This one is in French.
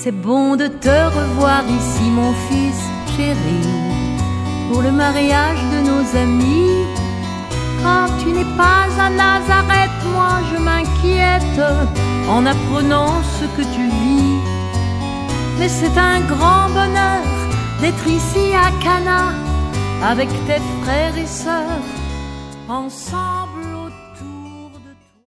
C'est bon de te revoir ici, mon fils chéri, pour le mariage de nos amis. Quand tu n'es pas à Nazareth, moi je m'inquiète en apprenant ce que tu vis. Mais c'est un grand bonheur d'être ici à Cana avec tes frères et sœurs ensemble.